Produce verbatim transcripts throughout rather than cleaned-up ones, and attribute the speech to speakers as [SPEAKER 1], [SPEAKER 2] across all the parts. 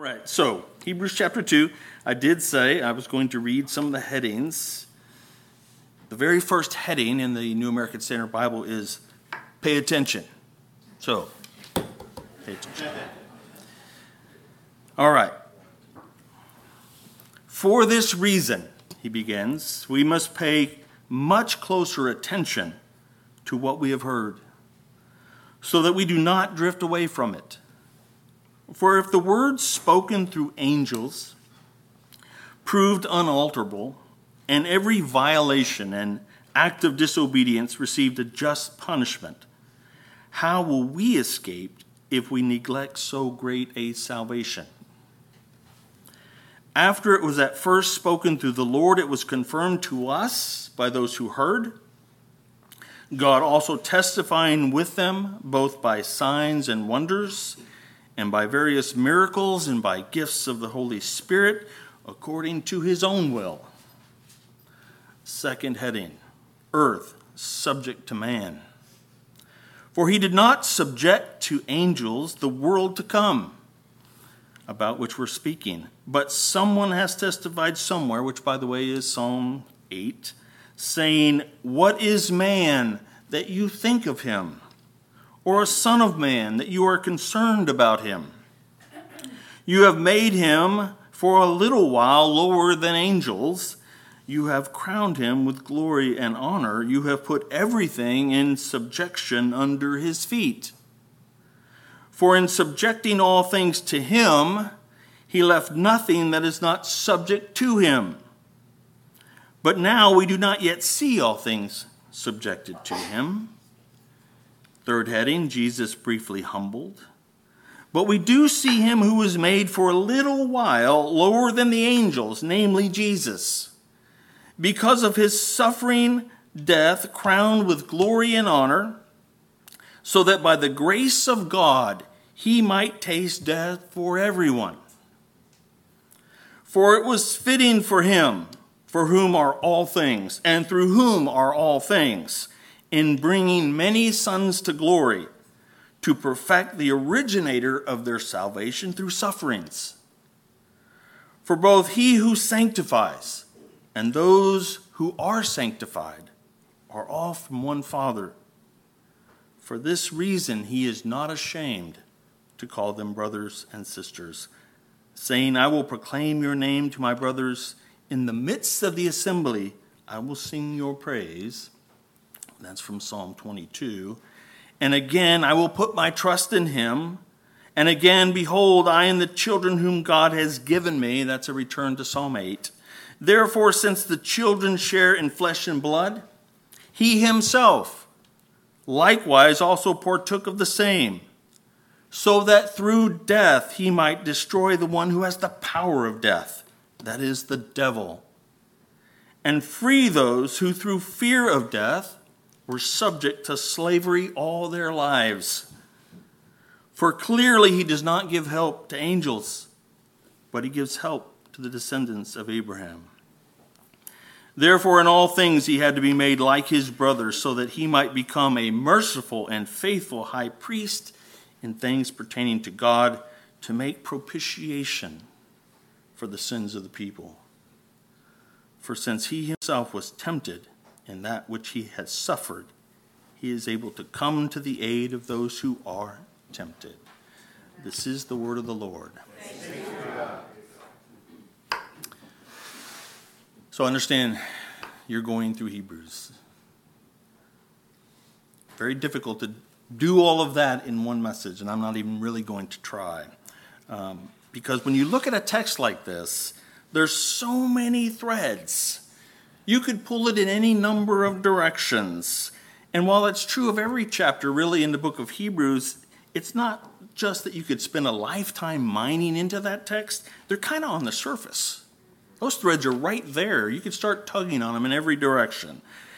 [SPEAKER 1] right, so Hebrews chapter two, I did say I was going to read some of the headings. The very first heading in the New American Standard Bible is pay attention. So, pay attention. All right. For this reason, he begins, we must pay much closer attention to what we have heard, so that we do not drift away from it. For if the words spoken through angels proved unalterable, and every violation and act of disobedience received a just punishment, how will we escape if we neglect so great a salvation? After it was at first spoken through the Lord, it was confirmed to us by those who heard, God also testifying with them, both by signs and wonders, and by various miracles, and by gifts of the Holy Spirit, according to his own will. Second heading, earth subject to man. For he did not subject to angels the world to come, about which we're speaking. But someone has testified somewhere, which by the way is Psalm eight, saying, what is man that you think of him? Or a son of man that you are concerned about him? You have made him for a little while lower than angels. You have crowned him with glory and honor. You have put everything in subjection under his feet. For in subjecting all things to him, he left nothing that is not subject to him. But now we do not yet see all things subjected to him. Third heading, Jesus briefly humbled. But we do see him who was made for a little while lower than the angels, namely Jesus, because of his suffering death, crowned with glory and honor, so that by the grace of God he might taste death for everyone. For it was fitting for him, for whom are all things, and through whom are all things, in bringing many sons to glory, to perfect the originator of their salvation through sufferings. For both he who sanctifies and those who are sanctified are all from one Father. For this reason he is not ashamed to call them brothers and sisters, saying, I will proclaim your name to my brothers. In the midst of the assembly, I will sing your praise. That's from Psalm twenty-two. And again, I will put my trust in him. And again, behold, I and the children whom God has given me. That's a return to Psalm eight. Therefore, since the children share in flesh and blood, he himself likewise also partook of the same, so that through death he might destroy the one who has the power of death, that is, the devil, and free those who through fear of death were subject to slavery all their lives. For clearly he does not give help to angels, but he gives help to the descendants of Abraham. Therefore in all things he had to be made like his brothers, so that he might become a merciful and faithful high priest in things pertaining to God, to make propitiation for the sins of the people. For since he himself was tempted in that which he has suffered, he is able to come to the aid of those who are tempted. This is the word of the Lord. So understand, you're going through Hebrews. Very difficult to do all of that in one message, and I'm not even really going to try. Um, because when you look at a text like this, there's so many threads. You could pull it in any number of directions. And while it's true of every chapter really in the book of Hebrews, it's not just that you could spend a lifetime mining into that text. They're kind of on the surface. Those threads are right there. You could start tugging on them in every direction.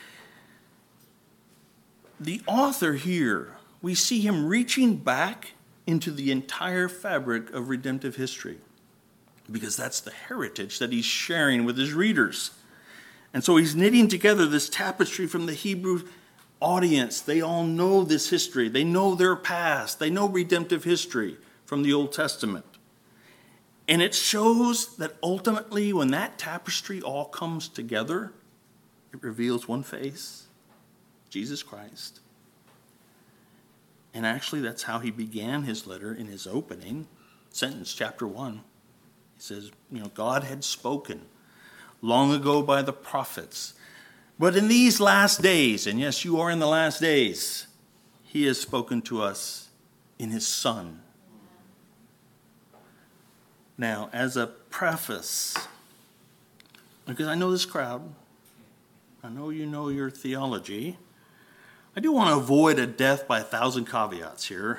[SPEAKER 1] The author here, we see him reaching back into the entire fabric of redemptive history, because that's the heritage that he's sharing with his readers. And so he's knitting together this tapestry from the Hebrew audience. They all know this history. They know their past. They know redemptive history from the Old Testament. And it shows that ultimately when that tapestry all comes together, it reveals one face, Jesus Christ. And actually that's how he began his letter in his opening sentence, chapter one. He says, you know, God had spoken long ago by the prophets. But in these last days, and yes, you are in the last days, he has spoken to us in his Son. Now, as a preface, because I know this crowd, I know you know your theology, I do want to avoid a death by a thousand caveats here.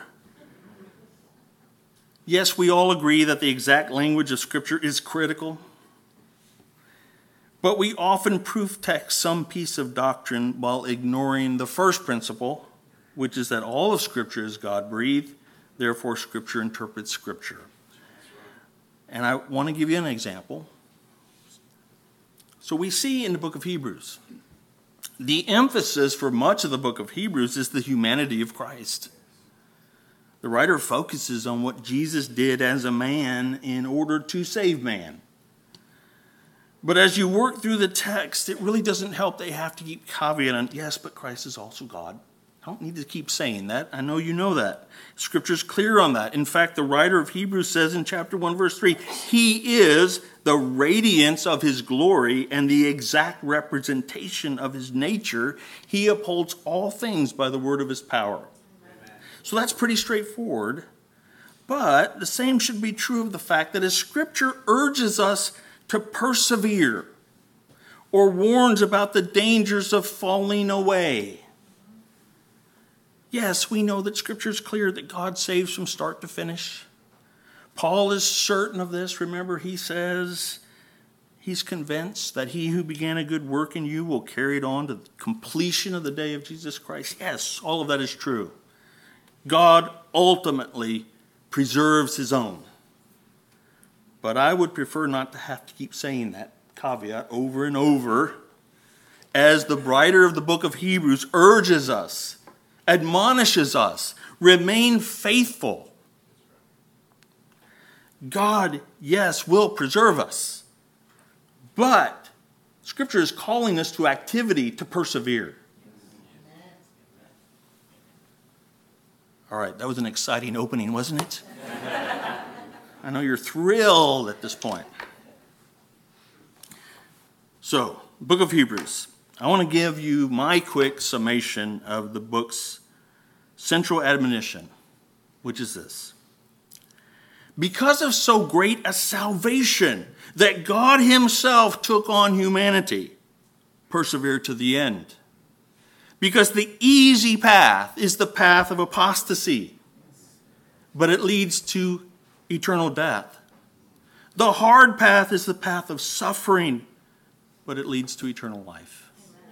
[SPEAKER 1] Yes, we all agree that the exact language of Scripture is critical, but we often proof text some piece of doctrine while ignoring the first principle, which is that all of Scripture is God-breathed, therefore Scripture interprets Scripture. And I want to give you an example. So we see in the book of Hebrews, the emphasis for much of the book of Hebrews is the humanity of Christ. The writer focuses on what Jesus did as a man in order to save man. But as you work through the text, it really doesn't help. They have to keep caveating, yes, but Christ is also God. I don't need to keep saying that. I know you know that. Scripture's clear on that. In fact, the writer of Hebrews says in chapter one, verse three, he is the radiance of his glory and the exact representation of his nature. He upholds all things by the word of his power. Amen. So that's pretty straightforward. But the same should be true of the fact that as Scripture urges us to persevere or warns about the dangers of falling away, yes, we know that Scripture is clear that God saves from start to finish. Paul is certain of this. Remember, he says he's convinced that he who began a good work in you will carry it on to the completion of the day of Jesus Christ. Yes, all of that is true. God ultimately preserves his own. But I would prefer not to have to keep saying that caveat over and over as the writer of the book of Hebrews urges us, admonishes us, remain faithful. God, yes, will preserve us. But Scripture is calling us to activity to persevere. All right, that was an exciting opening, wasn't it? I know you're thrilled at this point. So, book of Hebrews. I want to give you my quick summation of the book's central admonition, which is this. Because of so great a salvation that God himself took on humanity, persevere to the end. Because the easy path is the path of apostasy, but it leads to eternal death. The hard path is the path of suffering, but it leads to eternal life.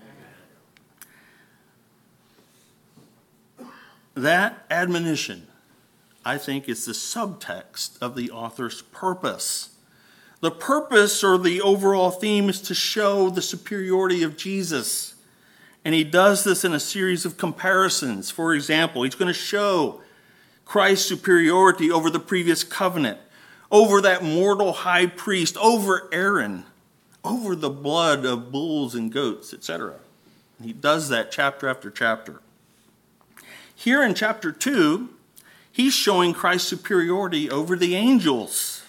[SPEAKER 1] That admonition, I think, is the subtext of the author's purpose. The purpose or the overall theme is to show the superiority of Jesus. And he does this in a series of comparisons. For example, he's going to show Christ's superiority over the previous covenant, over that mortal high priest, over Aaron, over the blood of bulls and goats, et cetera. He does that chapter after chapter. Here in chapter two, he's showing Christ's superiority over the angels.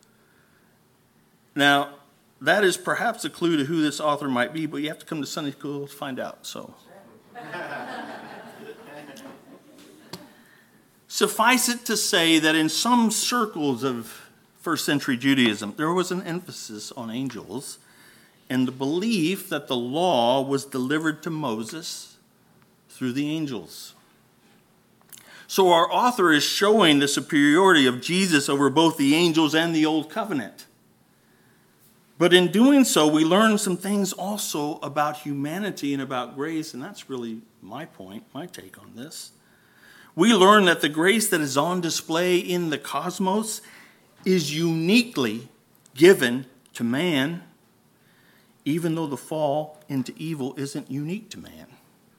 [SPEAKER 1] Now, that is perhaps a clue to who this author might be, but you have to come to Sunday school to find out. So, suffice it to say that in some circles of first century Judaism, there was an emphasis on angels and the belief that the law was delivered to Moses through the angels. So our author is showing the superiority of Jesus over both the angels and the old covenant. But in doing so, we learn some things also about humanity and about grace, and that's really my point, my take on this. We learn that the grace that is on display in the cosmos is uniquely given to man, even though the fall into evil isn't unique to man.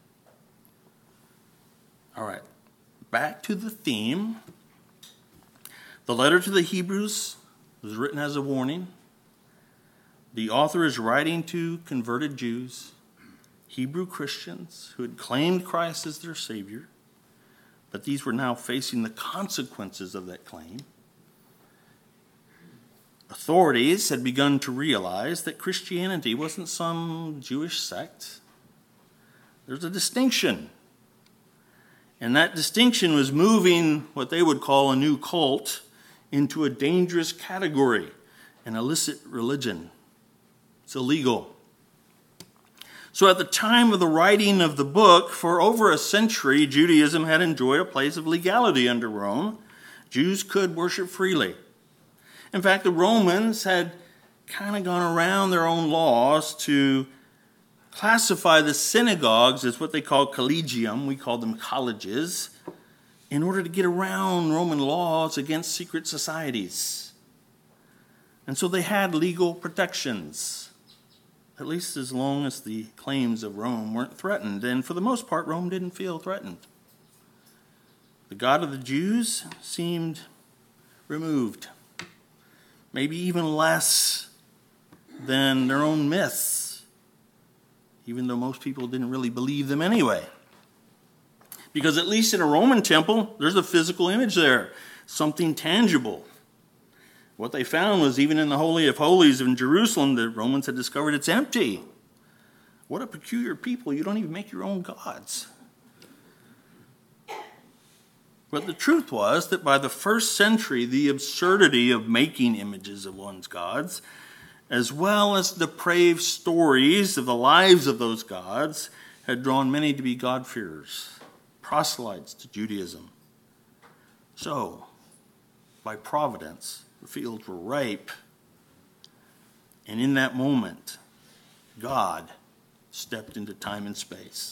[SPEAKER 1] All right, back to the theme. The letter to the Hebrews It was written as a warning. The author is writing to converted Jews, Hebrew Christians who had claimed Christ as their Savior, but these were now facing the consequences of that claim. Authorities had begun to realize that Christianity wasn't some Jewish sect. There's a distinction. And that distinction was moving what they would call a new cult into a dangerous category, an illicit religion. It's illegal. So at the time of the writing of the book, for over a century, Judaism had enjoyed a place of legality under Rome. Jews could worship freely. In fact, the Romans had kind of gone around their own laws to classify the synagogues as what they call collegium, we call them colleges, in order to get around Roman laws against secret societies. And so they had legal protections, at least as long as the claims of Rome weren't threatened. And for the most part, Rome didn't feel threatened. The God of the Jews seemed removed, maybe even less than their own myths, even though most people didn't really believe them anyway. Because at least in a Roman temple, there's a physical image there, something tangible. What they found was even in the Holy of Holies in Jerusalem, the Romans had discovered it's empty. What a peculiar people. You don't even make your own gods. But the truth was that by the first century, the absurdity of making images of one's gods, as well as the depraved stories of the lives of those gods, had drawn many to be God-fearers, proselytes to Judaism. So, by providence, the fields were ripe. And in that moment, God stepped into time and space.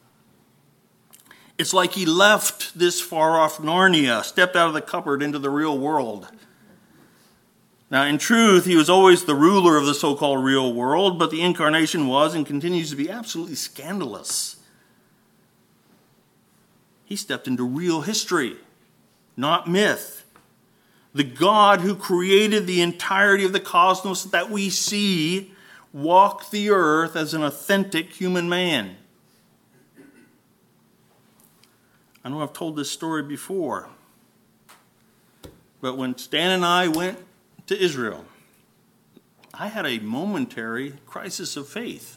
[SPEAKER 1] It's like he left this far-off Narnia, stepped out of the cupboard into the real world. Now, in truth, he was always the ruler of the so-called real world, but the incarnation was and continues to be absolutely scandalous. He stepped into real history, not myth. The God who created the entirety of the cosmos that we see walked the earth as an authentic human man. I know I've told this story before, but when Stan and I went to Israel, I had a momentary crisis of faith.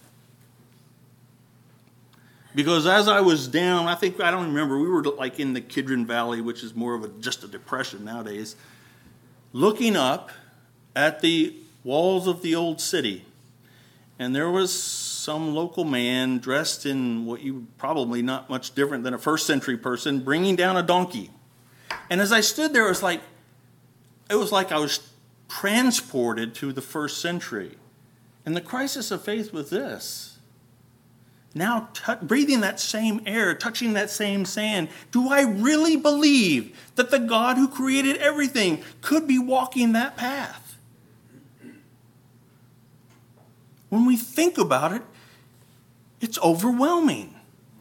[SPEAKER 1] Because as I was down, I think, I don't remember, we were like in the Kidron Valley, which is more of a, just a depression nowadays, looking up at the walls of the old city. And there was some local man dressed in what you probably not much different than a first century person, bringing down a donkey. And as I stood there, it was like, it was like I was transported to the first century. And the crisis of faith was this. Now, t- breathing that same air, touching that same sand, do I really believe that the God who created everything could be walking that path? When we think about it, it's overwhelming.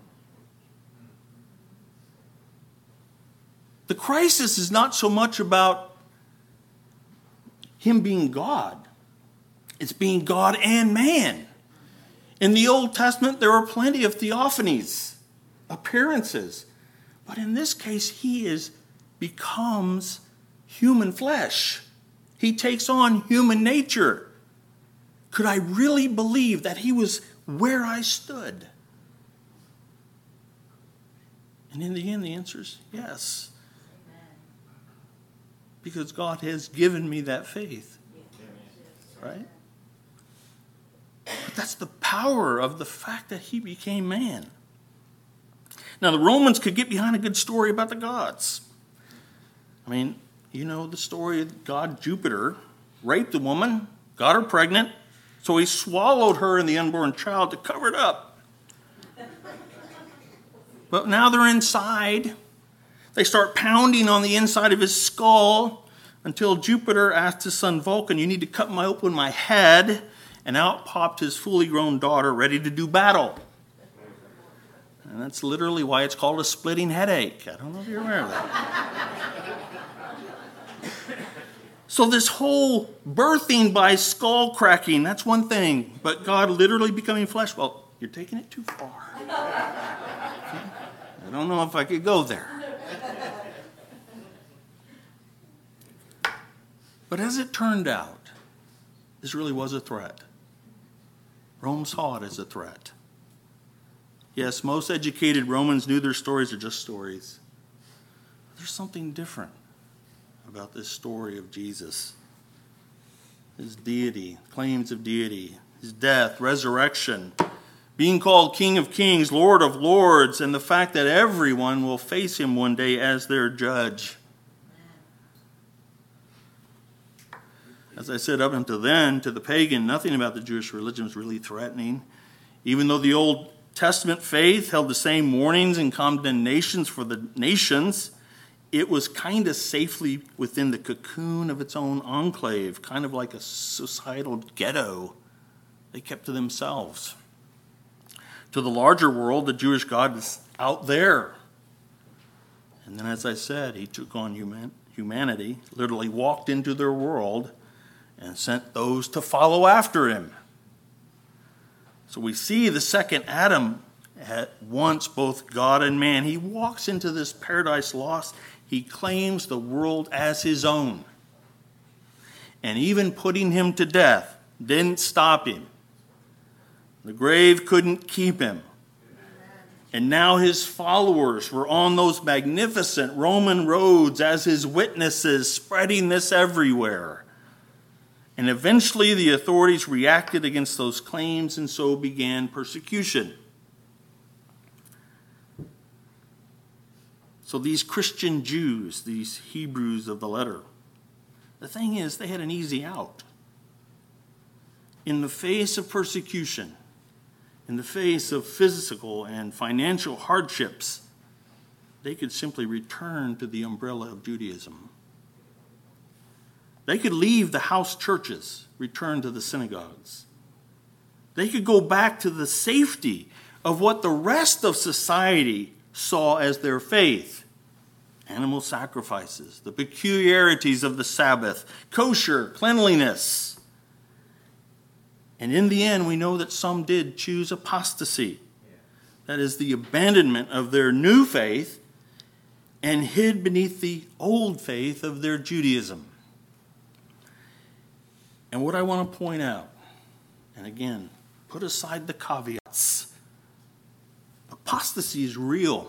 [SPEAKER 1] The crisis is not so much about him being God. It's being God and man. In the Old Testament, there were plenty of theophanies, appearances. But in this case, he is becomes human flesh. He takes on human nature. Could I really believe that he was where I stood? And in the end, the answer is yes. Because God has given me that faith. Right? But that's the power of the fact that he became man. Now, the Romans could get behind a good story about the gods. I mean, you know the story of God Jupiter raped a woman, got her pregnant, so he swallowed her and the unborn child to cover it up. But now they're inside. They start pounding on the inside of his skull until Jupiter asked his son Vulcan, you need to cut my open my head. And out popped his fully grown daughter ready to do battle. And that's literally why it's called a splitting headache. I don't know if you're aware of that. So this whole birthing by skull cracking, that's one thing. But God literally becoming flesh, well, you're taking it too far. I don't know if I could go there. But as it turned out, this really was a threat. Rome saw it as a threat. Yes, most educated Romans knew their stories are just stories. There's something different about this story of Jesus. His deity, claims of deity, his death, resurrection, being called King of Kings, Lord of Lords, and the fact that everyone will face him one day as their judge. As I said, up until then, to the pagan, nothing about the Jewish religion was really threatening. Even though the Old Testament faith held the same warnings and condemnations for the nations, it was kind of safely within the cocoon of its own enclave, kind of like a societal ghetto. They kept to themselves. To the larger world, the Jewish God is out there. And then, as I said, he took on human, humanity, literally walked into their world, and sent those to follow after him. So we see the second Adam at once both God and man. He walks into this paradise lost. He claims the world as his own. And even putting him to death didn't stop him. The grave couldn't keep him. And now his followers were on those magnificent Roman roads as his witnesses, spreading this everywhere. And eventually the authorities reacted against those claims, and so began persecution. So these Christian Jews, these Hebrews of the letter, the thing is, they had an easy out. In the face of persecution, in the face of physical and financial hardships, they could simply return to the umbrella of Judaism. They could leave the house churches, return to the synagogues. They could go back to the safety of what the rest of society saw as their faith. Animal sacrifices, the peculiarities of the Sabbath, kosher, cleanliness. And in the end, we know that some did choose apostasy. That is the abandonment of their new faith and hid beneath the old faith of their Judaism. And what I want to point out, and again, put aside the caveats. Apostasy is real.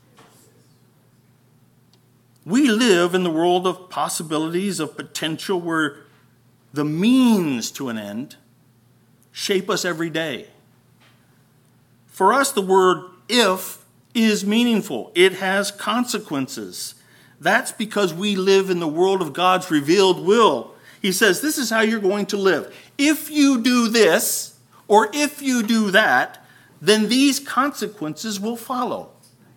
[SPEAKER 1] We live in the world of possibilities, of potential, where the means to an end shape us every day. For us, the word if is meaningful. It has consequences. That's because we live in the world of God's revealed will. He says, this is how you're going to live. If you do this, or if you do that, then these consequences will follow.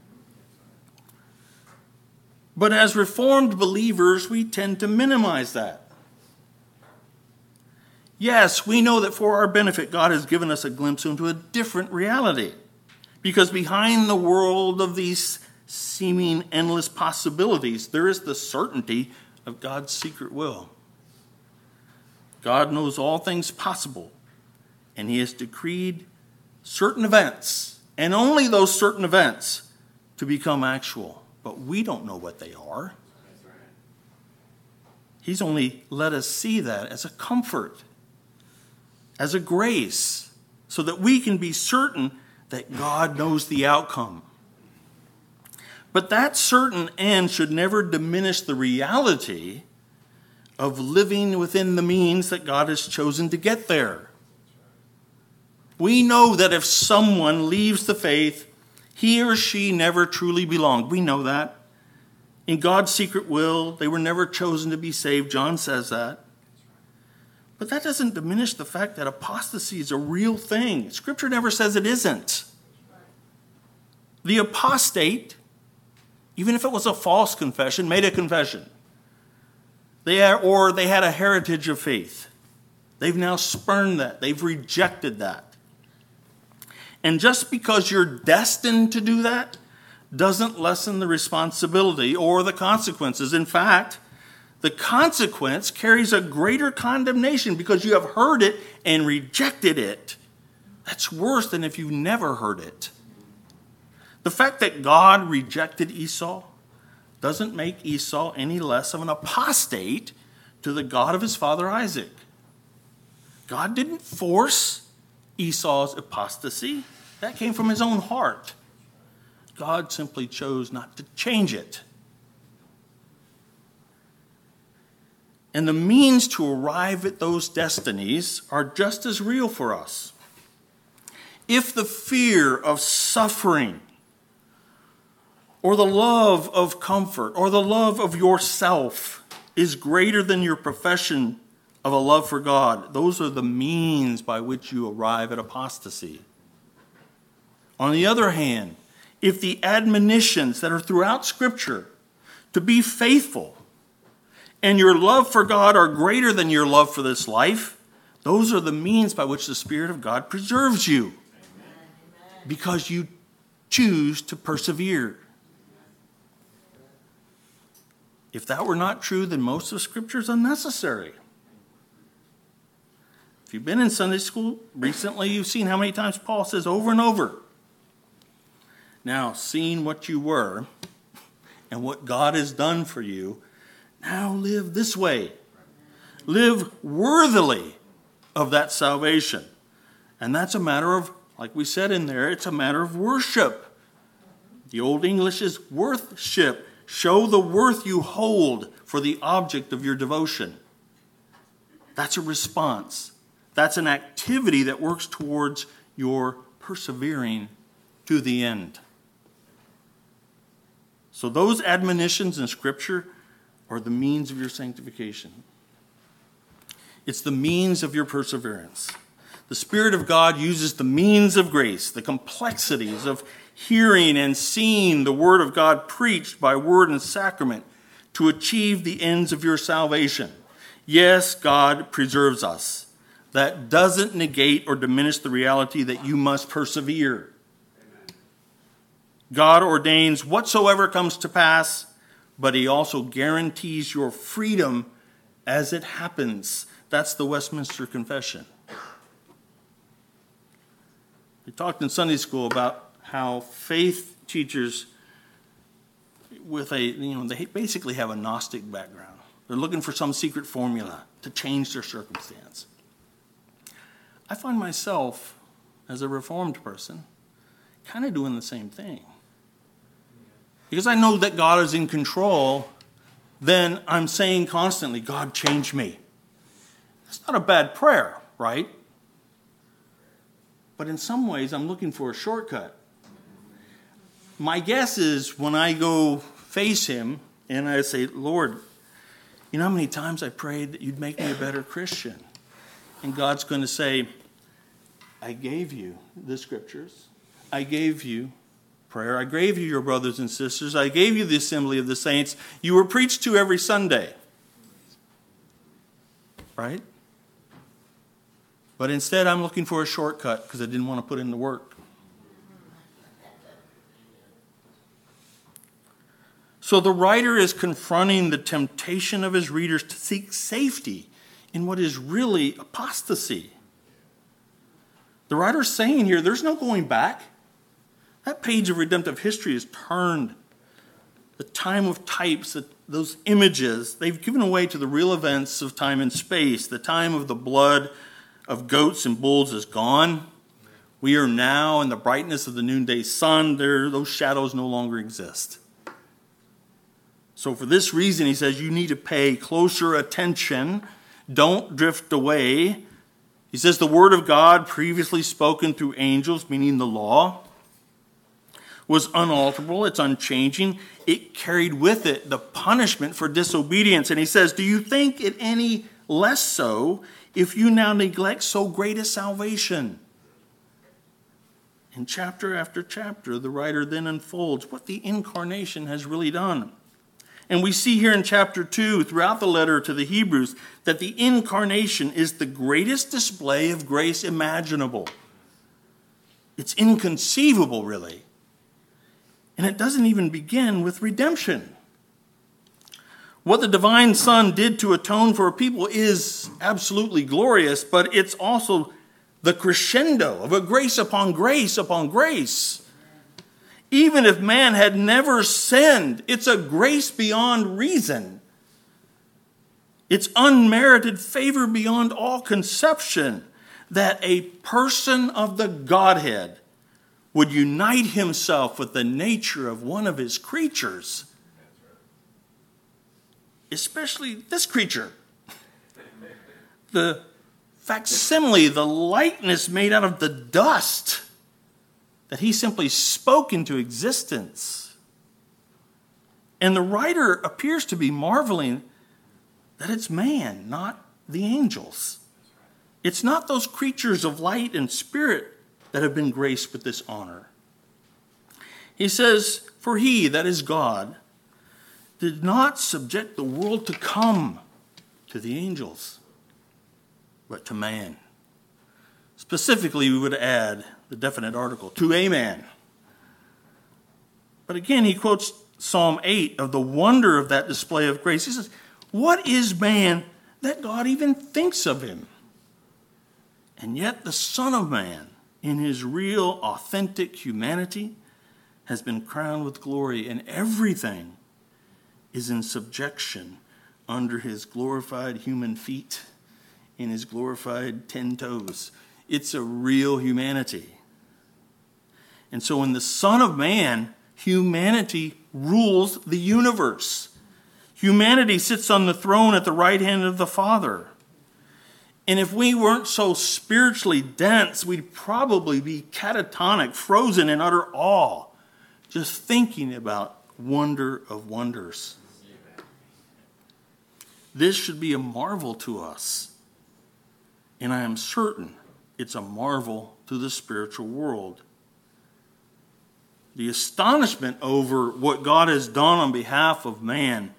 [SPEAKER 1] But as Reformed believers, we tend to minimize that. Yes, we know that for our benefit, God has given us a glimpse into a different reality. Because behind the world of these seeming endless possibilities, there is the certainty of God's secret will. God knows all things possible, and he has decreed certain events, and only those certain events, to become actual. But we don't know what they are. He's only let us see that as a comfort, as a grace, so that we can be certain that God knows the outcome. But that certain end should never diminish the reality of living within the means that God has chosen to get there. We know that if someone leaves the faith, he or she never truly belonged. We know that. In God's secret will, they were never chosen to be saved. John says that. But that doesn't diminish the fact that apostasy is a real thing. Scripture never says it isn't. The apostate, even if it was a false confession, made a confession. They are, or they had a heritage of faith. They've now spurned that. They've rejected that. And just because you're destined to do that doesn't lessen the responsibility or the consequences. In fact, The consequence carries a greater condemnation because you have heard it and rejected it. That's worse than if you never heard it. The fact that God rejected Esau doesn't make Esau any less of an apostate to the God of his father Isaac. God didn't force Esau's apostasy. That came from his own heart. God simply chose not to change it. And the means to arrive at those destinies are just as real for us. If the fear of suffering, or the love of comfort, or the love of yourself is greater than your profession of a love for God, those are the means by which you arrive at apostasy. On the other hand, if the admonitions that are throughout Scripture to be faithful and your love for God are greater than your love for this life, those are the means by which the Spirit of God preserves you. Amen. Because you choose to persevere. If that were not true, then most of Scripture is unnecessary. If you've been in Sunday school recently, you've seen how many times Paul says over and over, now, seeing what you were and what God has done for you, now live this way. Live worthily of that salvation. And that's a matter of, like we said in there, it's a matter of worship. The Old English is worthship. Show the worth you hold for the object of your devotion. That's a response. That's an activity that works towards your persevering to the end. So those admonitions in Scripture are the means of your sanctification. It's the means of your perseverance. The Spirit of God uses the means of grace, the complexities of hearing and seeing the Word of God preached by word and sacrament to achieve the ends of your salvation. Yes, God preserves us. That doesn't negate or diminish the reality that you must persevere. God ordains whatsoever comes to pass, but he also guarantees your freedom as it happens. That's the Westminster Confession. We talked in Sunday school about how faith teachers with a, you know, they basically have a Gnostic background. They're looking for some secret formula to change their circumstance. I find myself, as a Reformed person, kind of doing the same thing. Because I know that God is in control, then I'm saying constantly, God, change me. It's not a bad prayer, right? But in some ways, I'm looking for a shortcut. My guess is when I go face him and I say, Lord, you know how many times I prayed that you'd make me a better Christian? And God's going to say, I gave you the Scriptures. I gave you prayer. I gave you your brothers and sisters. I gave you the assembly of the saints. You were preached to every Sunday. Right? But instead, I'm looking for a shortcut because I didn't want to put in the work. So the writer is confronting the temptation of his readers to seek safety in what is really apostasy. The writer's saying here, there's no going back. That page of redemptive history is turned. The time of types, the, those images, they've given away to the real events of time and space. The time of the blood of goats and bulls is gone. We are now in the brightness of the noonday sun. There, those shadows no longer exist. So for this reason, he says, you need to pay closer attention. Don't drift away. He says the word of God previously spoken through angels, meaning the law, was unalterable. It's unchanging. It carried with it the punishment for disobedience. And he says, do you think it any less so if you now neglect so great a salvation? In chapter after chapter, the writer then unfolds what the incarnation has really done. And we see here in chapter two, throughout the letter to the Hebrews, that the incarnation is the greatest display of grace imaginable. It's inconceivable, really. And it doesn't even begin with redemption. What the divine Son did to atone for a people is absolutely glorious, but it's also the crescendo of a grace upon grace upon grace. Even if man had never sinned, it's a grace beyond reason. It's unmerited favor beyond all conception that a person of the Godhead would unite himself with the nature of one of his creatures. Especially this creature. The facsimile, the likeness made out of the dust that he simply spoke into existence. And the writer appears to be marveling that it's man, not the angels. It's not those creatures of light and spirit that have been graced with this honor. He says, for he, that is God, did not subject the world to come to the angels, but to man. Specifically, we would add the definite article, to a man. But again, he quotes Psalm eight of the wonder of that display of grace. He says, what is man that God even thinks of him? And yet the Son of Man, in his real, authentic humanity, has been crowned with glory, and everything is in subjection under his glorified human feet, in his glorified ten toes. It's a real humanity. And so in the Son of Man, humanity rules the universe. Humanity sits on the throne at the right hand of the Father. And if we weren't so spiritually dense, we'd probably be catatonic, frozen in utter awe, just thinking about wonder of wonders. This should be a marvel to us. And I am certain it's a marvel to the spiritual world. The astonishment over what God has done on behalf of man,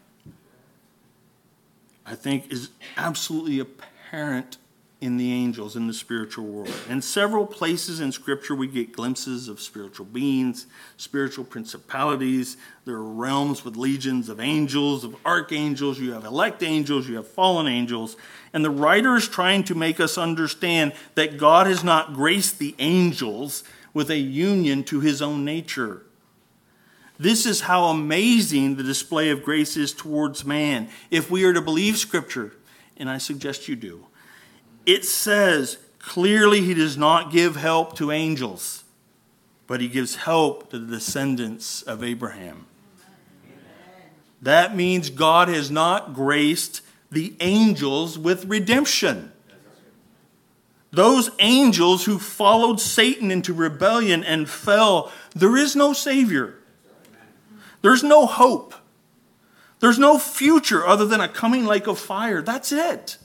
[SPEAKER 1] I think, is absolutely apparent in the angels, in the spiritual world. In several places in Scripture, we get glimpses of spiritual beings, spiritual principalities. There are realms with legions of angels, of archangels. You have elect angels, you have fallen angels. And the writer is trying to make us understand that God has not graced the angels with a union to his own nature. This is how amazing the display of grace is towards man. If we are to believe Scripture, and I suggest you do, it says clearly he does not give help to angels, but he gives help to the descendants of Abraham. Amen. That means God has not graced the angels with redemption. Those angels who followed Satan into rebellion and fell, there is no Savior. There's no hope. There's no future other than a coming lake of fire. That's it.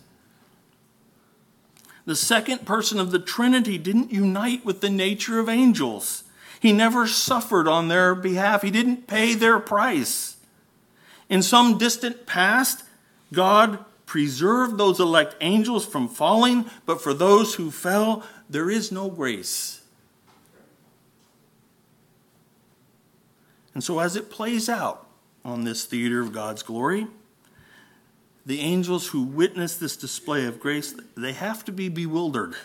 [SPEAKER 1] The second person of the Trinity didn't unite with the nature of angels. He never suffered on their behalf. He didn't pay their price. In some distant past, God preserved those elect angels from falling, but for those who fell, there is no grace. And so as it plays out on this theater of God's glory, the angels who witness this display of grace, they have to be bewildered.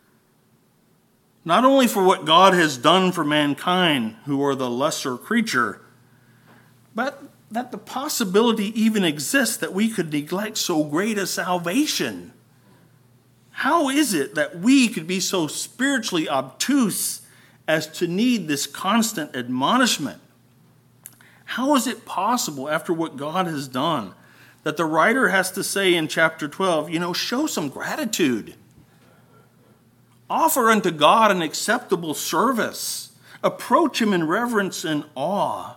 [SPEAKER 1] Not only for what God has done for mankind, who are the lesser creature, but that the possibility even exists that we could neglect so great a salvation. How is it that we could be so spiritually obtuse as to need this constant admonishment? How is it possible, after what God has done, that the writer has to say in chapter twelve, you know, show some gratitude. Offer unto God an acceptable service. Approach him in reverence and awe.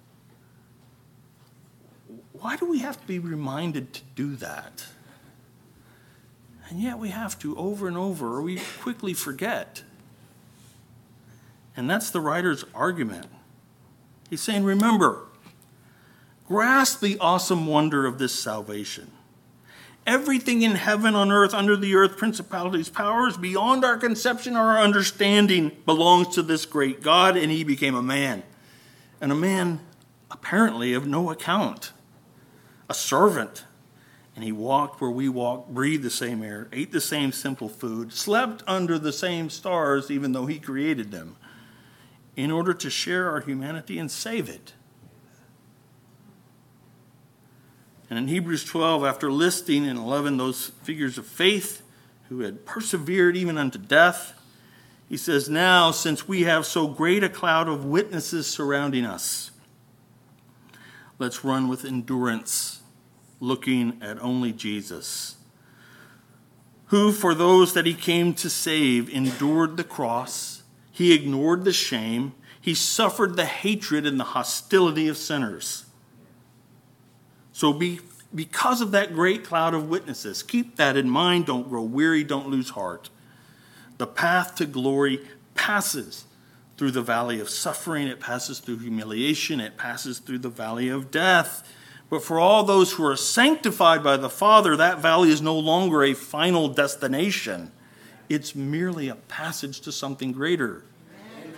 [SPEAKER 1] Why do we have to be reminded to do that? And yet we have to over and over, or we quickly forget. And that's the writer's argument. He's saying, remember, grasp the awesome wonder of this salvation. Everything in heaven, on earth, under the earth, principalities, powers, beyond our conception or our understanding belongs to this great God, and he became a man. And a man apparently of no account. a servant. And he walked where we walk, breathed the same air, ate the same simple food, slept under the same stars, even though he created them, in order to share our humanity and save it. And in Hebrews twelve, after listing in eleven those figures of faith who had persevered even unto death, he says, now, since we have so great a cloud of witnesses surrounding us, let's run with endurance, looking at only Jesus, who, for those that he came to save, endured the cross. He ignored the shame. He suffered the hatred and the hostility of sinners. So be, because of that great cloud of witnesses, keep that in mind. Don't grow weary. Don't lose heart. The path to glory passes through the valley of suffering. It passes through humiliation. It passes through the valley of death. But for all those who are sanctified by the Father, that valley is no longer a final destination. It's merely a passage to something greater. Amen.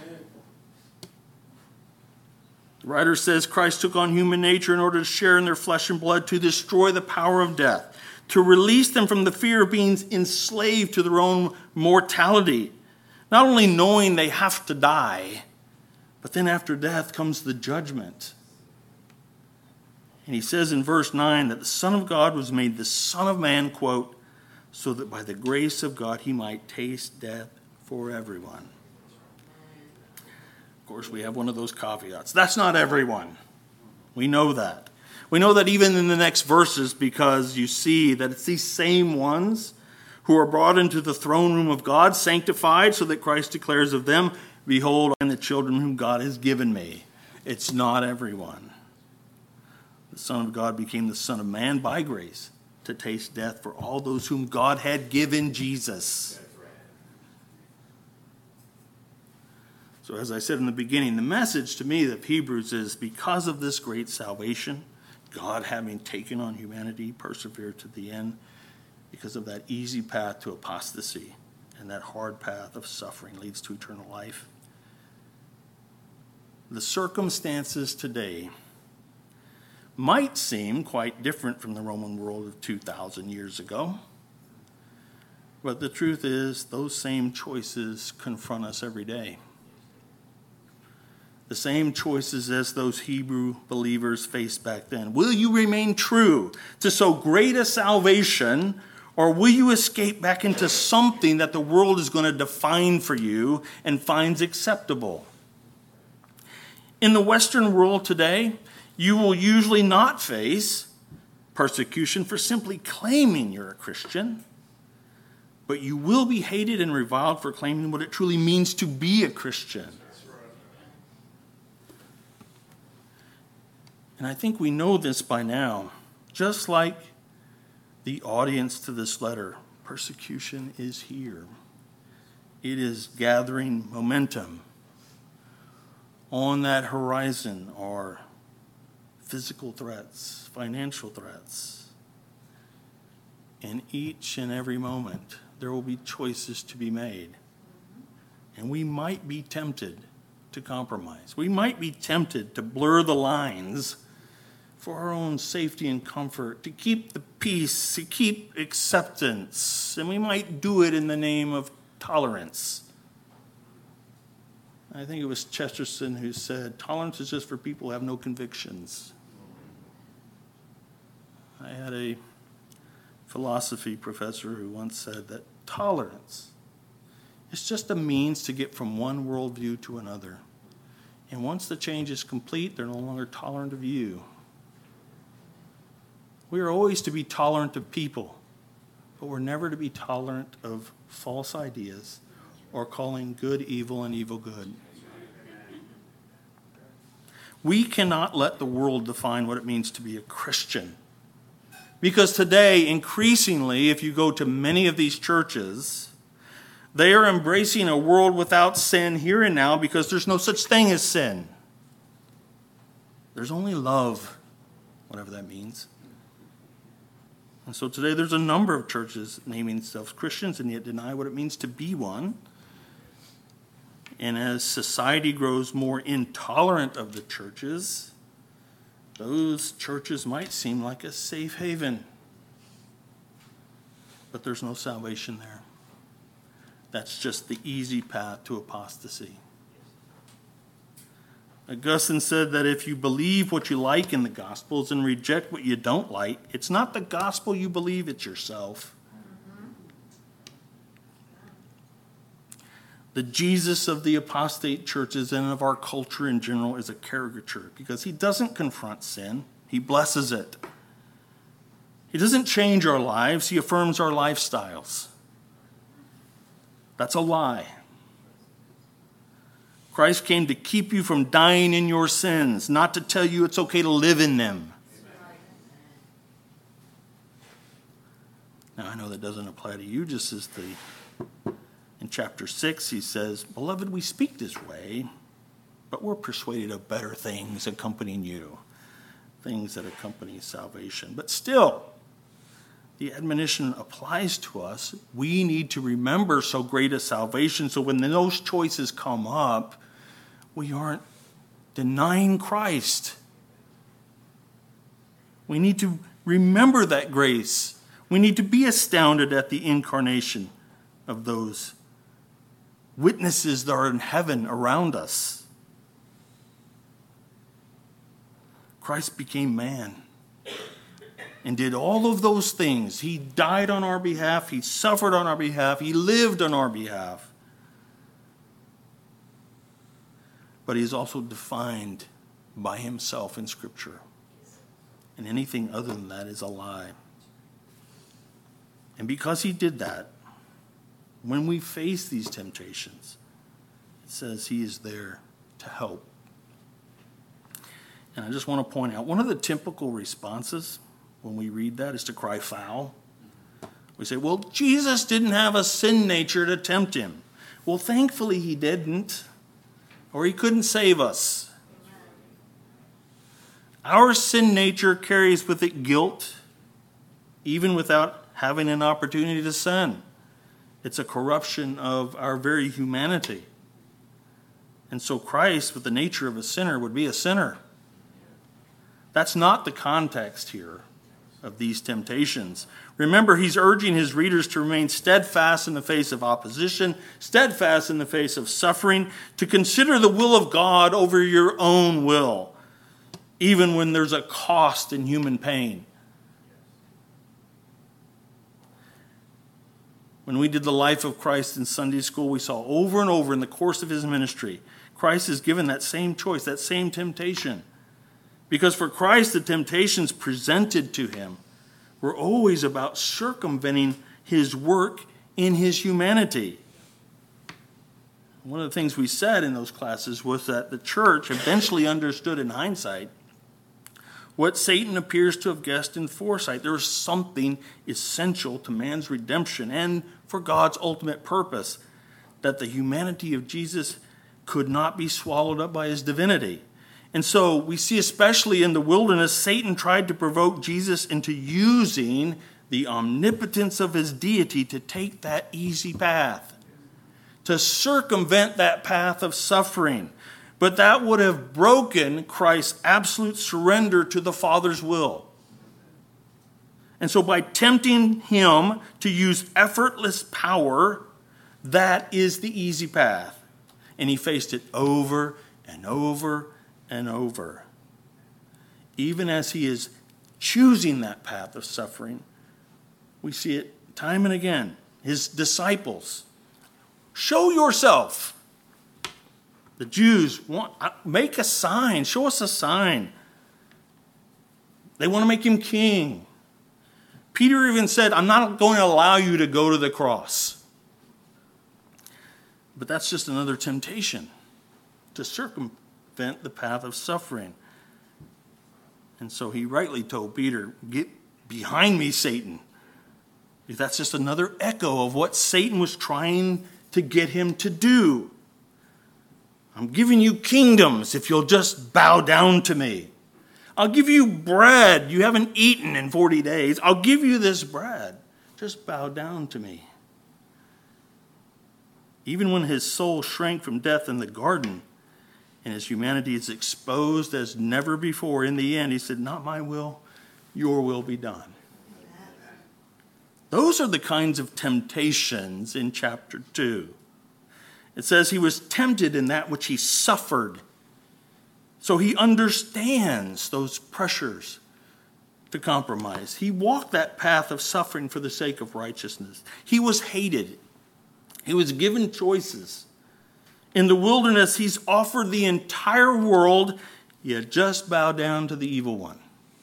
[SPEAKER 1] The writer says Christ took on human nature in order to share in their flesh and blood, to destroy the power of death, to release them from the fear of being enslaved to their own mortality. Not only knowing they have to die, but then after death comes the judgment. And he says in verse nine that the Son of God was made the Son of Man, quote, so that by the grace of God he might taste death for everyone. Of course, we have one of those caveats. That's not everyone. We know that. We know that even in the next verses, because you see that it's these same ones who are brought into the throne room of God, sanctified, so that Christ declares of them, behold, I am the children whom God has given me. It's not everyone. The Son of God became the Son of Man by grace to taste death for all those whom God had given Jesus. So as I said in the beginning, the message to me of Hebrews is because of this great salvation, God having taken on humanity, persevered to the end, because of that easy path to apostasy and that hard path of suffering leads to eternal life. The circumstances today might seem quite different from the Roman world of two thousand years ago. But the truth is, those same choices confront us every day. The same choices as those Hebrew believers faced back then. Will you remain true to so great a salvation, or will you escape back into something that the world is going to define for you and finds acceptable? In the Western world today, you will usually not face persecution for simply claiming you're a Christian, but you will be hated and reviled for claiming what it truly means to be a Christian. And I think we know this by now. Just like the audience to this letter, persecution is here. It is gathering momentum. On that horizon are physical threats, financial threats. And each and every moment, there will be choices to be made. And we might be tempted to compromise. We might be tempted to blur the lines for our own safety and comfort, to keep the peace, to keep acceptance. And we might do it in the name of tolerance. I think it was Chesterton who said, tolerance is just for people who have no convictions. I had a philosophy professor who once said that tolerance is just a means to get from one worldview to another. And once the change is complete, they're no longer tolerant of you. We are always to be tolerant of people, but we're never to be tolerant of false ideas or calling good evil and evil good. We cannot let the world define what it means to be a Christian. Because today, increasingly, if you go to many of these churches, they are embracing a world without sin here and now because there's no such thing as sin. There's only love, whatever that means. And so today there's a number of churches naming themselves Christians and yet deny what it means to be one. And as society grows more intolerant of the churches, those churches might seem like a safe haven, but there's no salvation there. That's just the easy path to apostasy. Augustine said that if you believe what you like in the Gospels and reject what you don't like, it's not the gospel you believe, it's yourself. The Jesus of the apostate churches and of our culture in general is a caricature because he doesn't confront sin, he blesses it. He doesn't change our lives, he affirms our lifestyles. That's a lie. Christ came to keep you from dying in your sins, not to tell you it's okay to live in them. Now, I know that doesn't apply to you, just as the in chapter six, he says, "Beloved, we speak this way, but we're persuaded of better things accompanying you, things that accompany salvation." But still, the admonition applies to us. We need to remember so great a salvation, so when those choices come up, we aren't denying Christ. We need to remember that grace. We need to be astounded at the incarnation of those witnesses that are in heaven around us. Christ became man and did all of those things. He died on our behalf. He suffered on our behalf. He lived on our behalf. But he is also defined by himself in Scripture. And anything other than that is a lie. And because he did that, when we face these temptations, it says he is there to help. And I just want to point out, one of the typical responses when we read that is to cry foul. We say, well, Jesus didn't have a sin nature to tempt him. Well, thankfully he didn't, or he couldn't save us. Our sin nature carries with it guilt, even without having an opportunity to sin. It's a corruption of our very humanity. And so Christ, with the nature of a sinner, would be a sinner. That's not the context here of these temptations. Remember, he's urging his readers to remain steadfast in the face of opposition, steadfast in the face of suffering, to consider the will of God over your own will, even when there's a cost in human pain. When we did the life of Christ in Sunday school, we saw over and over in the course of his ministry, Christ is given that same choice, that same temptation. Because for Christ, the temptations presented to him were always about circumventing his work in his humanity. One of the things we said in those classes was that the church eventually understood in hindsight what Satan appears to have guessed in foresight. There is something essential to man's redemption and for God's ultimate purpose, that the humanity of Jesus could not be swallowed up by his divinity. And so we see, especially in the wilderness, Satan tried to provoke Jesus into using the omnipotence of his deity to take that easy path, to circumvent that path of suffering. But that would have broken Christ's absolute surrender to the Father's will. And so by tempting him to use effortless power, that is the easy path. And he faced it over and over and over. Even as he is choosing that path of suffering, we see it time and again. His disciples, show yourself. The Jews want, make a sign, show us a sign. They want to make him king. Peter even said, I'm not going to allow you to go to the cross. But that's just another temptation to circumvent the path of suffering. And so he rightly told Peter, get behind me, Satan. That's just another echo of what Satan was trying to get him to do. I'm giving you kingdoms if you'll just bow down to me. I'll give you bread you haven't eaten in forty days. I'll give you this bread. Just bow down to me. Even when his soul shrank from death in the garden, And his humanity is exposed as never before. In the end, he said, not my will, your will be done. Those are the kinds of temptations in chapter two. It says he was tempted in that which he suffered. So he understands those pressures to compromise. He walked that path of suffering for the sake of righteousness. He was hated. He was given choices. In the wilderness, he's offered the entire world, yet just bow down to the evil one.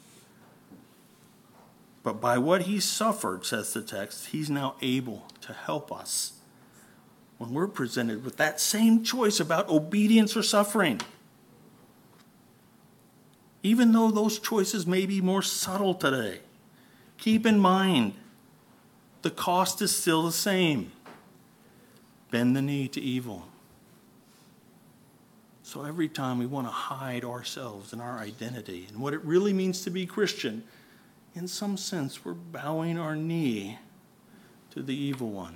[SPEAKER 1] But by what he suffered, says the text, he's now able to help us when we're presented with that same choice about obedience or suffering. Even though those choices may be more subtle today, keep in mind the cost is still the same. Bend the knee to evil. So every time we want to hide ourselves and our identity and what it really means to be Christian, in some sense, we're bowing our knee to the evil one.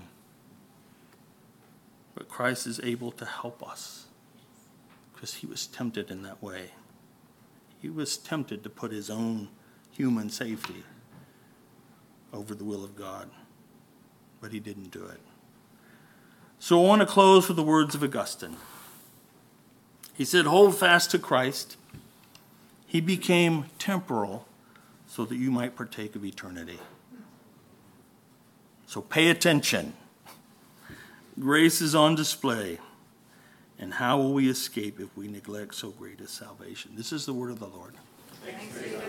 [SPEAKER 1] But Christ is able to help us because he was tempted in that way. He was tempted to put his own human safety over the will of God, but he didn't do it. So I want to close with the words of Augustine. He said, hold fast to Christ. He became temporal so that you might partake of eternity. So pay attention. Grace is on display. And how will we escape if we neglect so great a salvation? This is the word of the Lord. Thanks be to God.